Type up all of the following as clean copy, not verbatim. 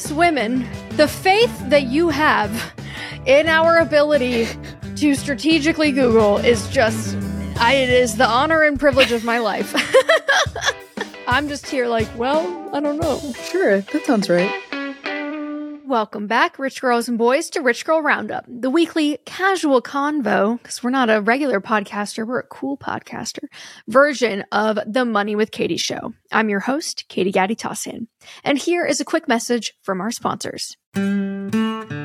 us women, the faith that you have in our ability to strategically Google is just, it is the honor and privilege of my life. I'm just here like, well, I don't know. Sure, that sounds right. Welcome back, rich girls and boys, to Rich Girl Roundup, the weekly casual convo, because we're not a regular podcaster, we're a cool podcaster, version of the Money with Katie show. I'm your host, Katie Gaddy Tossin, and here is a quick message from our sponsors. When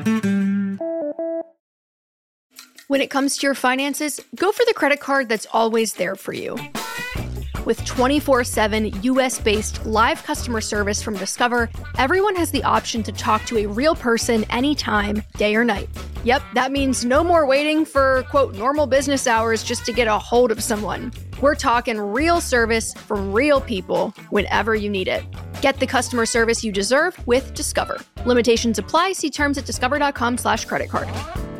it comes to your finances, go for the credit card that's always there for you. With 24/7 US-based live customer service from Discover, everyone has the option to talk to a real person anytime, day or night. Yep, that means no more waiting for, quote, normal business hours just to get a hold of someone. We're talking real service from real people whenever you need it. Get the customer service you deserve with Discover. Limitations apply. See terms at discover.com/credit card.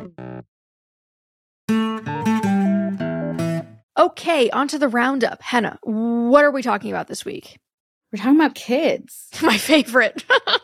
Okay, on to the roundup. Henna, what are we talking about this week? We're talking about kids. My favorite.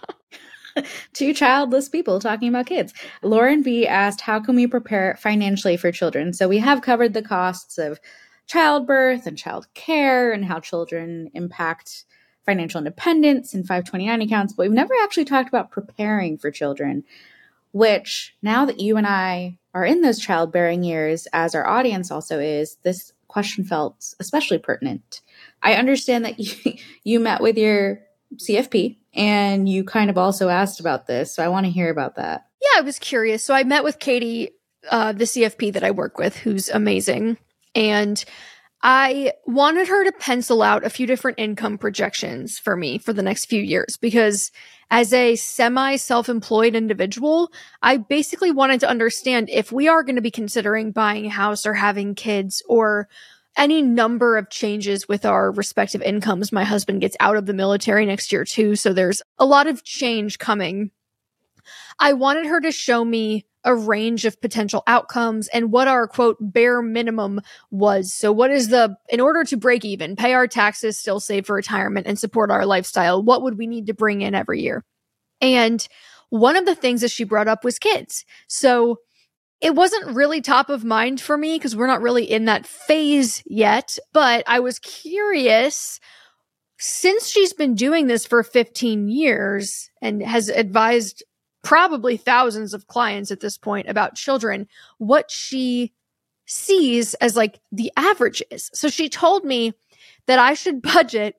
Two childless people talking about kids. Lauren B. asked, how can we prepare financially for children? So we have covered the costs of childbirth and child care and how children impact financial independence and 529 accounts, but we've never actually talked about preparing for children, which now that you and I are in those childbearing years, as our audience also is, this question felt especially pertinent. I understand that you met with your CFP and you kind of also asked about this. So I want to hear about that. Yeah, I was curious. So I met with Katie, the CFP that I work with, who's amazing. And I wanted her to pencil out a few different income projections for me for the next few years, because as a semi-self-employed individual, I basically wanted to understand if we are going to be considering buying a house or having kids or any number of changes with our respective incomes. My husband gets out of the military next year too, so there's a lot of change coming. I wanted her to show me a range of potential outcomes and what our, quote, bare minimum was. So what is in order to break even, pay our taxes, still save for retirement, and support our lifestyle, what would we need to bring in every year? And one of the things that she brought up was kids. So it wasn't really top of mind for me because we're not really in that phase yet, but I was curious, since she's been doing this for 15 years and has advised probably thousands of clients at this point about children, what she sees as like the average is. So she told me that I should budget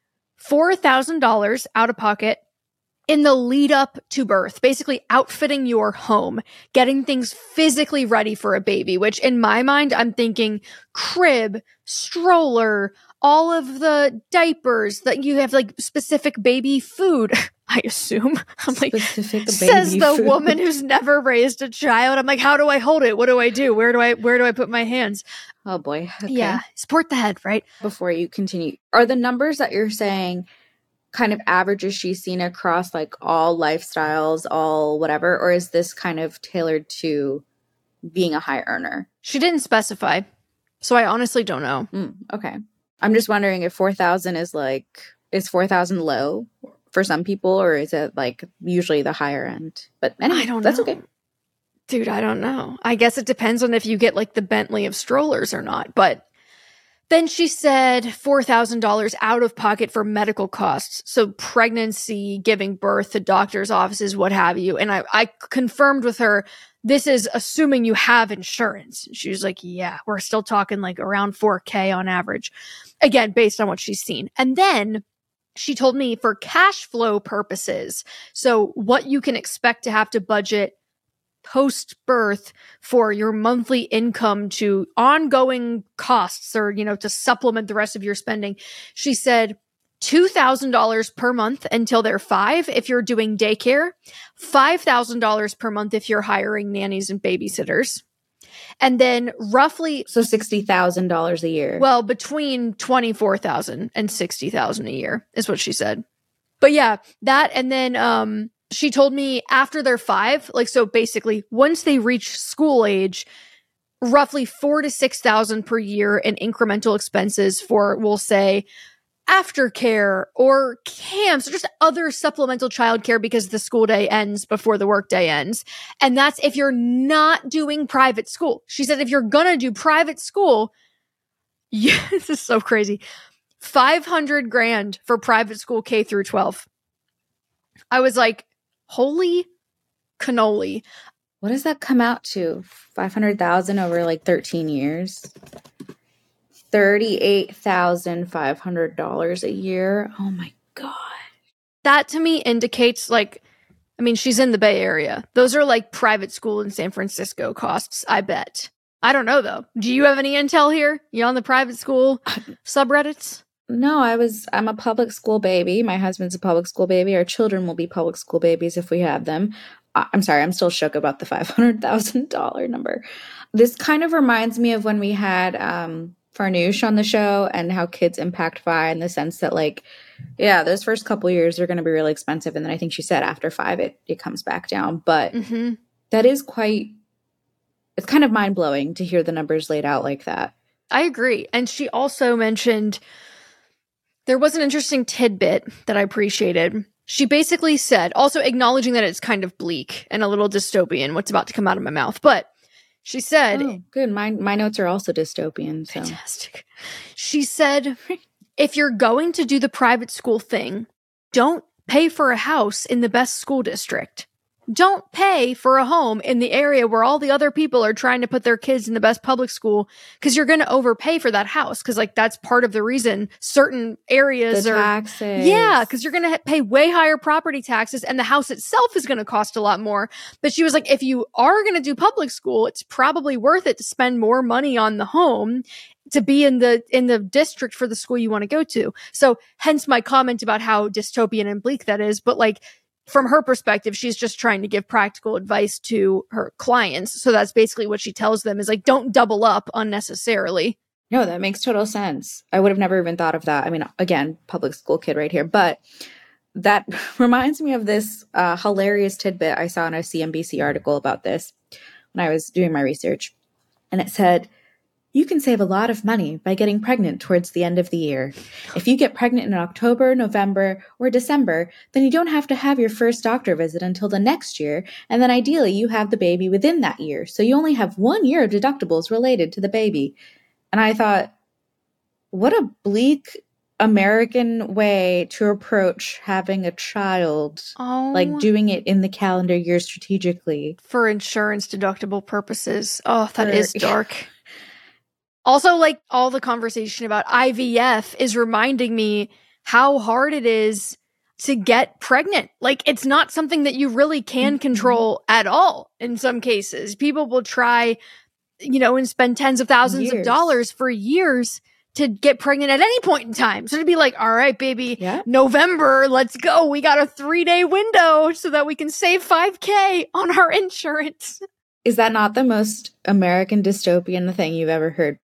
$4,000 out of pocket in the lead up to birth, basically outfitting your home, getting things physically ready for a baby, which in my mind, I'm thinking crib, stroller, all of the diapers that you have, like specific baby food. I assume. I'm like, says the woman who's never raised a child. I'm like, how do I hold it? What do I do? Where do I put my hands? Oh boy. Okay. Yeah. Support the head, right? Before you continue, are the numbers that you're saying kind of averages she's seen across like all lifestyles, all whatever, or is this kind of tailored to being a high earner? She didn't specify. So I honestly don't know. Okay. I'm just wondering if 4,000 is 4,000 low for some people, or is it like usually the higher end? But anyway, I don't know. That's okay. Dude, I don't know. I guess it depends on if you get like the Bentley of strollers or not. But then she said $4,000 out of pocket for medical costs. So pregnancy, giving birth, to doctor's offices, what have you. And I confirmed with her, this is assuming you have insurance. She was like, yeah, we're still talking like around $4,000 on average. Again, based on what she's seen. And then she told me for cash flow purposes, so what you can expect to have to budget post-birth for your monthly income to ongoing costs or, to supplement the rest of your spending. She said $2,000 per month until they're 5 if you're doing daycare, $5,000 per month if you're hiring nannies and babysitters. And then roughly... So $60,000 a year. Well, between $24,000 and $60,000 a year is what she said. But yeah, that, and then she told me after they're 5, like, so basically once they reach school age, roughly $4,000 to $6,000 per year in incremental expenses for, we'll say, aftercare or camps or just other supplemental childcare because the school day ends before the work day ends. And that's if you're not doing private school. She said if you're going to do private school, yeah, this is so crazy. $500,000 for private school K through 12. I was like, holy cannoli. What does that come out to? 500,000 over like 13 years? $38,500 a year. Oh my God. That to me indicates like, I mean, she's in the Bay Area. Those are like private school in San Francisco costs, I bet. I don't know though. Do you have any intel here? You on the private school subreddits? No, I'm a public school baby. My husband's a public school baby. Our children will be public school babies if we have them. I'm sorry, I'm still shook about the $500,000 number. This kind of reminds me of when we had Farnoosh on the show and how kids impact FI in the sense that like, yeah, those first couple years are going to be really expensive. And then I think she said after 5, it comes back down. But that is it's kind of mind blowing to hear the numbers laid out like that. I agree. And she also mentioned there was an interesting tidbit that I appreciated. She basically said, also acknowledging that it's kind of bleak and a little dystopian, what's about to come out of my mouth. But she said... Oh, good. My notes are also dystopian. So. Fantastic. She said, if you're going to do the private school thing, don't pay for a house in the best school district. Don't pay for a home in the area where all the other people are trying to put their kids in the best public school because you're going to overpay for that house. Because like that's part of the reason certain areas the are taxes. Yeah, because you're going to pay way higher property taxes and the house itself is going to cost a lot more. But she was like, if you are going to do public school, it's probably worth it to spend more money on the home to be in the district for the school you want to go to. So hence my comment about how dystopian and bleak that is. But like, from her perspective, she's just trying to give practical advice to her clients. So that's basically what she tells them is like, don't double up unnecessarily. No, that makes total sense. I would have never even thought of that. I mean, again, public school kid right here. But that reminds me of this hilarious tidbit I saw in a CNBC article about this when I was doing my research. And it said, you can save a lot of money by getting pregnant towards the end of the year. If you get pregnant in October, November, or December, then you don't have to have your first doctor visit until the next year, and then ideally you have the baby within that year, so you only have 1 year of deductibles related to the baby. And I thought, what a bleak American way to approach having a child, like doing it in the calendar year strategically. For insurance deductible purposes. Oh, that is dark. Also, like all the conversation about IVF is reminding me how hard it is to get pregnant. Like it's not something that you really can control at all in some cases. People will try, and spend tens of thousands of dollars for years to get pregnant at any point in time. So to be like, all right, baby, November, let's go. We got a 3-day window so that we can save $5,000 on our insurance. Is that not the most American dystopian thing you've ever heard?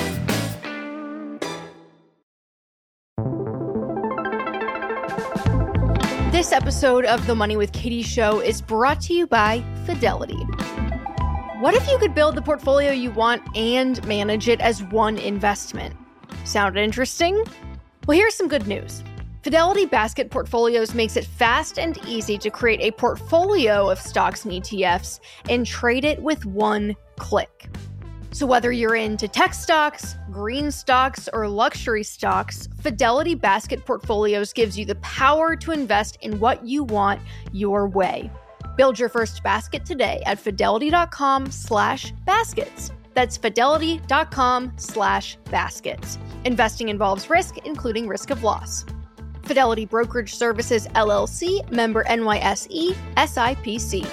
This episode of the Money with Katie show is brought to you by Fidelity. What if you could build the portfolio you want and manage it as one investment? Sound interesting? Well, here's some good news. Fidelity Basket Portfolios makes it fast and easy to create a portfolio of stocks and ETFs and trade it with one click. So whether you're into tech stocks, green stocks, or luxury stocks, Fidelity Basket Portfolios gives you the power to invest in what you want your way. Build your first basket today at fidelity.com/baskets. That's fidelity.com/baskets. Investing involves risk, including risk of loss. Fidelity Brokerage Services, LLC, member NYSE, SIPC.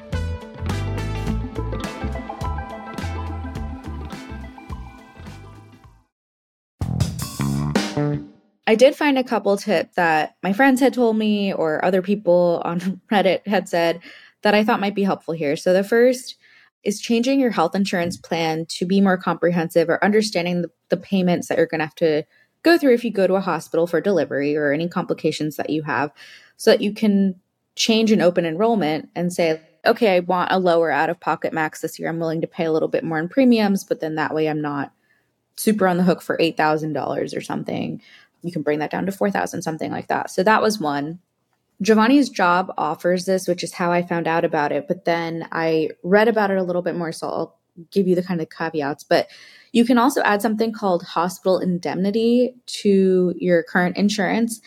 I did find a couple tips that my friends had told me or other people on Reddit had said that I thought might be helpful here. So the first is changing your health insurance plan to be more comprehensive or understanding the payments that you're going to have to go through if you go to a hospital for delivery or any complications that you have so that you can change an open enrollment and say, okay, I want a lower out-of-pocket max this year. I'm willing to pay a little bit more in premiums, but then that way I'm not super on the hook for $8,000 or something. you can bring that down to 4,000, something like that. So that was one. Giovanni's job offers this, which is how I found out about it. But then I read about it a little bit more, so I'll give you the kind of caveats. But you can also add something called hospital indemnity to your current insurance.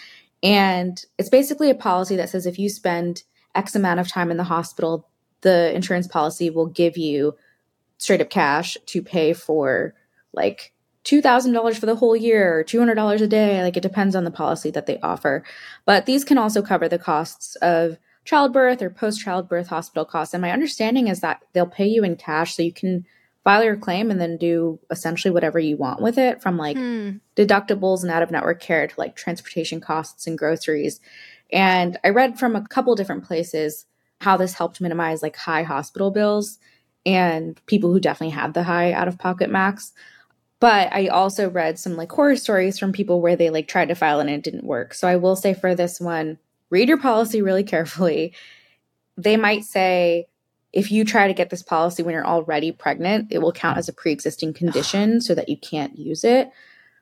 And it's basically a policy that says if you spend X amount of time in the hospital, the insurance policy will give you straight up cash to pay for like $2,000 for the whole year, or $200 a day. Like, it depends on the policy that they offer. But these can also cover the costs of childbirth or post-childbirth hospital costs. And my understanding is that they'll pay you in cash, so you can file your claim and then do essentially whatever you want with it, from like deductibles and out-of-network care to like transportation costs and groceries. And I read from a couple different places how this helped minimize like high hospital bills and people who definitely had the high out-of-pocket max. But I also read some like horror stories from people where they like tried to file and it didn't work. So I will say for this one, read your policy really carefully. They might say, if you try to get this policy when you're already pregnant, it will count as a pre-existing condition so that you can't use it.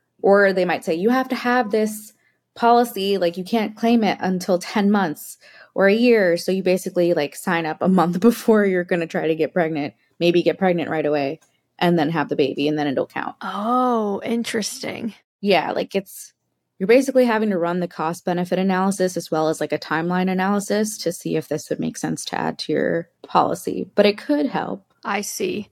Or they might say, you have to have this policy, like you can't claim it until 10 months or a year. So you basically like sign up a month before you're going to try to get pregnant, maybe get pregnant right away, and then have the baby, and then it'll count. Oh, interesting. Yeah, like you're basically having to run the cost benefit analysis as well as like a timeline analysis to see if this would make sense to add to your policy. But it could help. I see.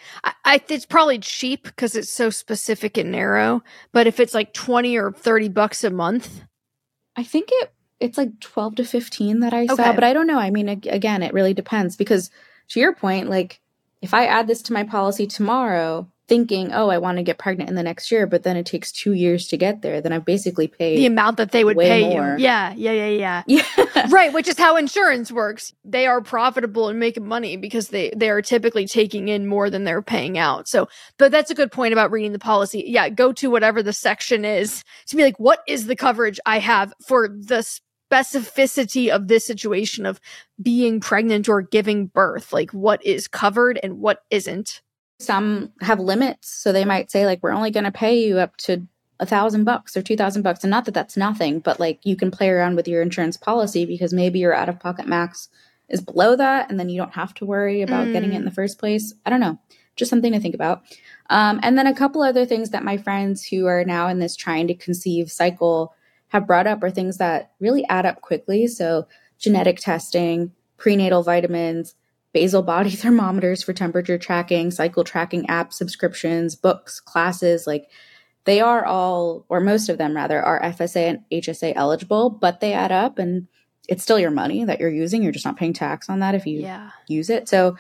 It's probably cheap because it's so specific and narrow. But if it's like 20 or $30 a month, I think it's like 12 to 15 that I saw, but I don't know. I mean, again, it really depends because to your point, like if I add this to my policy tomorrow, thinking, oh, I want to get pregnant in the next year, but then it takes 2 years to get there, then I've basically paid the amount that they would way pay more. you. Yeah. Right, which is how insurance works. They are profitable and making money because they are typically taking in more than they're paying out. So, but that's a good point about reading the policy. Yeah, go to whatever the section is to be like, what is the coverage I have for the specificity of this situation of being pregnant or giving birth? Like, what is covered and what isn't? Some have limits, so they might say like, we're only going to pay you up to $1,000 or $2,000, and not that that's nothing, but like you can play around with your insurance policy because maybe your out-of-pocket max is below that, and then you don't have to worry about getting it in the first place. I don't know, just something to think about. And then a couple other things that my friends who are now in this trying to conceive cycle have brought up are things that really add up quickly. So genetic testing, prenatal vitamins, basal body thermometers for temperature tracking, cycle tracking app subscriptions, books, classes, like they are all, or most of them rather, are FSA and HSA eligible, but they add up and it's still your money that you're using. You're just not paying tax on that if you use it. So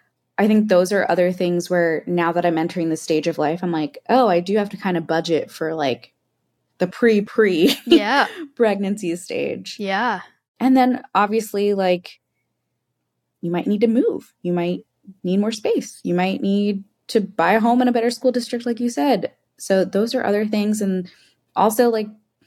I think those are other things where now that I'm entering this stage of life, I'm like, oh, I do have to kind of budget for like the pre pregnancy stage. Yeah. And then obviously like, you might need to move. You might need more space. You might need to buy a home in a better school district, like you said. So those are other things. And also like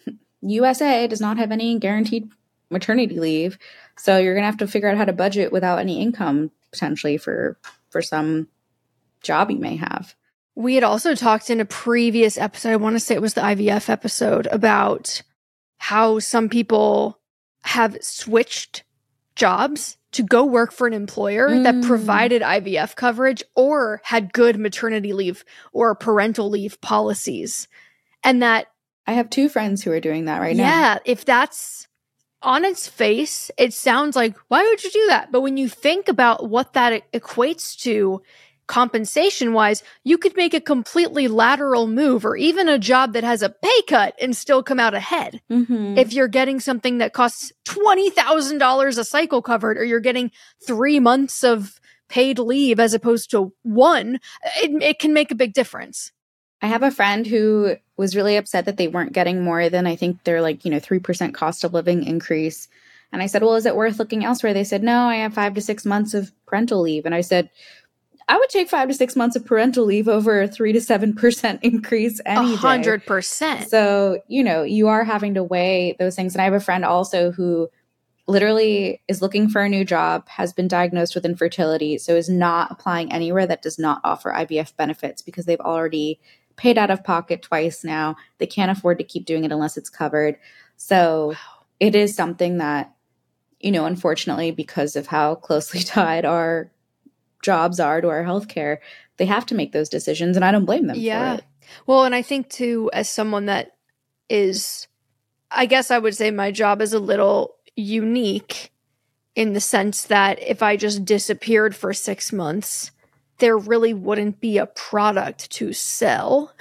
USA does not have any guaranteed maternity leave. So you're going to have to figure out how to budget without any income potentially for some job you may have. We had also talked in a previous episode, I want to say it was the IVF episode, about how some people have switched jobs to go work for an employer that provided IVF coverage or had good maternity leave or parental leave policies. And that I have 2 friends who are doing that right now. Yeah, if that's on its face, it sounds like, why would you do that? But when you think about what that equates to compensation-wise, you could make a completely lateral move or even a job that has a pay cut and still come out ahead. If you're getting something that costs $20,000 a cycle covered, or you're getting 3 months of paid leave as opposed to 1, it can make a big difference. I have a friend who was really upset that they weren't getting more than, I think they're like, 3% cost of living increase. And I said, well, is it worth looking elsewhere? They said, no, I have 5 to 6 months of parental leave. And I said, I would take 5 to 6 months of parental leave over a 3 to 7% increase any day. 100%. So, you are having to weigh those things. And I have a friend also who literally is looking for a new job, has been diagnosed with infertility, so is not applying anywhere that does not offer IVF benefits because they've already paid out of pocket twice now. They can't afford to keep doing it unless it's covered. So it is something that, unfortunately, because of how closely tied our jobs are to our healthcare, they have to make those decisions, and I don't blame them for it. Well, and I think too, as someone that is, I guess I would say my job is a little unique in the sense that if I just disappeared for 6 months, there really wouldn't be a product to sell.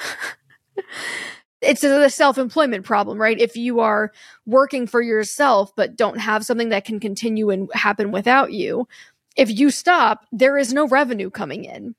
It's a self-employment problem, right? If you are working for yourself but don't have something that can continue and happen without you, if you stop, there is no revenue coming in.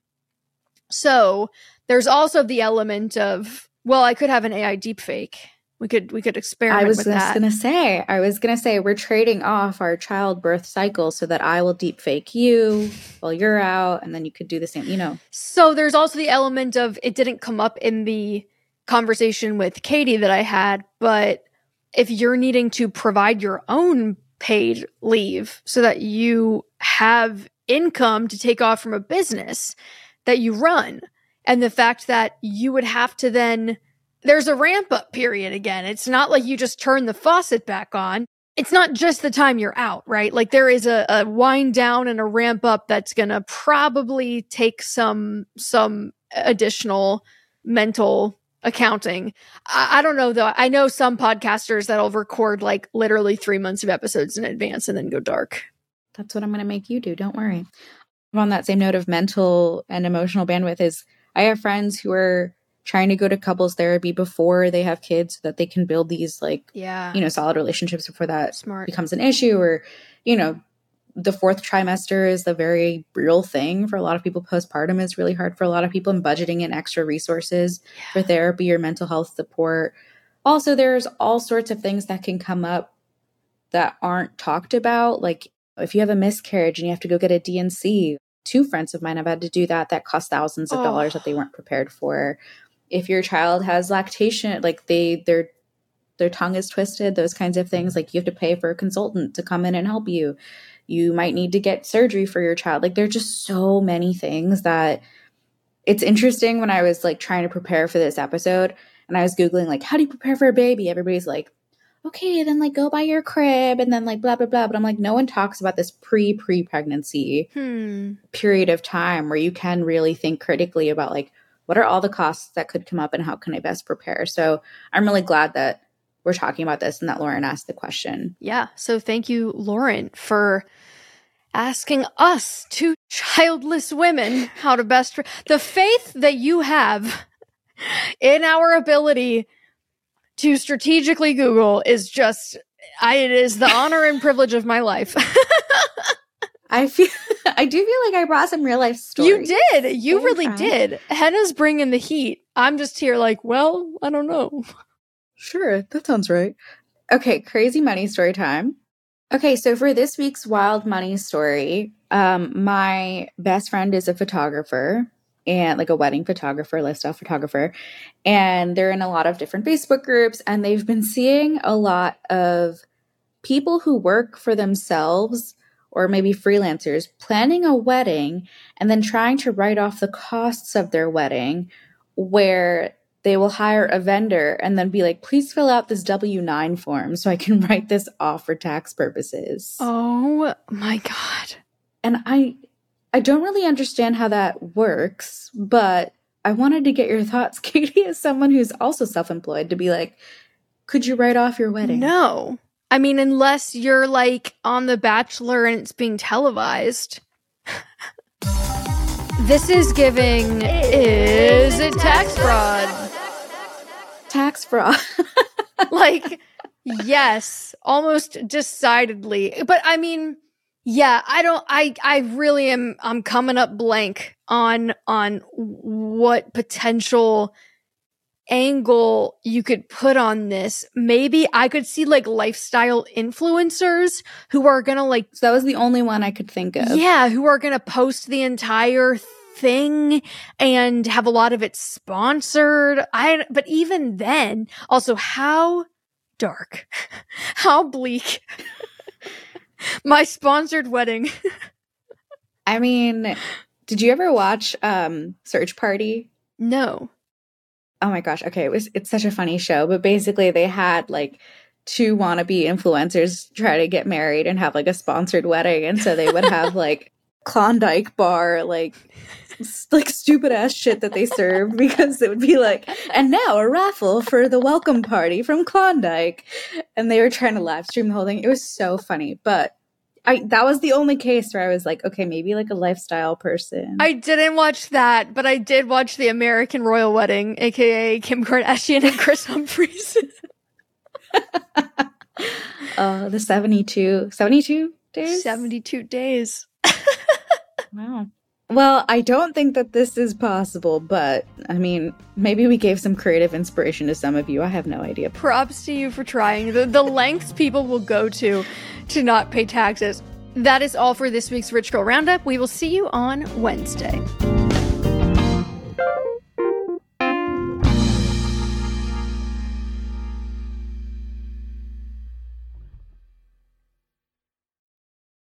So there's also the element of, well, I could have an AI deepfake. We could experiment with that. I was gonna say we're trading off our childbirth cycle so that I will deepfake you while you're out, and then you could do the same, So there's also the element of, it didn't come up in the conversation with Katie that I had, but if you're needing to provide your own paid leave so that you have income to take off from a business that you run, and the fact that you would have to then, there's a ramp up period again. It's not like you just turn the faucet back on. It's not just the time you're out, right? Like there is a wind down and a ramp up that's going to probably take some additional mental accounting. I don't know though. I know some podcasters that'll record like literally 3 months of episodes in advance and then go dark. That's what I'm going to make you do. Don't worry. On that same note of mental and emotional bandwidth, is I have friends who are trying to go to couples therapy before they have kids so that they can build these solid relationships before that becomes an issue. Or, the fourth trimester is a very real thing for a lot of people. Postpartum is really hard for a lot of people, and budgeting in extra resources for therapy or mental health support. Also, there's all sorts of things that can come up that aren't talked about. Like if you have a miscarriage and you have to go get a D&C, 2 friends of mine have had to do that cost thousands of dollars that they weren't prepared for. If your child has lactation, like their tongue is twisted, those kinds of things, like you have to pay for a consultant to come in and help you. You might need to get surgery for your child. Like there's just so many things that it's interesting. When I was like trying to prepare for this episode and I was Googling like, how do you prepare for a baby? Everybody's like, okay, then like go buy your crib and then like blah, blah, blah. But I'm like, no one talks about this pre-pregnancy period of time where you can really think critically about like, what are all the costs that could come up and how can I best prepare? So I'm really glad that we're talking about this and that Lauren asked the question. Yeah. So thank you, Lauren, for asking us, 2 childless women, how to best... The faith that you have in our ability to strategically Google is just... it is the honor and privilege of my life. I do feel like I brought some real life stories. You did. You really did. Henna's bringing the heat. I'm just here like, well, I don't know. Sure, that sounds right. Okay, crazy money story time. Okay, so for this week's wild money story, my best friend is a photographer, and like a wedding photographer, lifestyle photographer, and they're in a lot of different Facebook groups, and they've been seeing a lot of people who work for themselves or maybe freelancers planning a wedding and then trying to write off the costs of their wedding, where they will hire a vendor and then be like, please fill out this W-9 form so I can write this off for tax purposes. Oh my God. And I don't really understand how that works, but I wanted to get your thoughts, Katie, as someone who's also self-employed, to be like, could you write off your wedding? No. I mean, unless you're like on The Bachelor and it's being televised. This is giving, is it tax fraud? Tax fraud. Like, yes, almost decidedly. But I mean, yeah, I really am, I'm coming up blank on what potential angle you could put on this. Maybe I could see like lifestyle influencers who are gonna like... So that was the only one I could think of. Yeah, who are gonna post the entire thing and have a lot of it sponsored. But even then, also how dark, how bleak. My sponsored wedding. I mean, did you ever watch Search Party? No. oh my gosh, okay, it's such a funny show, but basically they had like two wannabe influencers try to get married and have like a sponsored wedding, and so they would have like Klondike bar, like stupid ass shit that they served, because it would be like, and now a raffle for the welcome party from Klondike, and they were trying to live stream the whole thing. It was so funny, but that was the only case where I was like, okay, maybe like a lifestyle person. I didn't watch that, but I did watch the American Royal Wedding, aka Kim Kardashian and Chris Humphries. The 72 days? 72 days. Wow. Well, I don't think that this is possible, but I mean, maybe we gave some creative inspiration to some of you. I have no idea. Props to you for trying. The lengths people will go to not pay taxes. That is all for this week's Rich Girl Roundup. We will see you on Wednesday.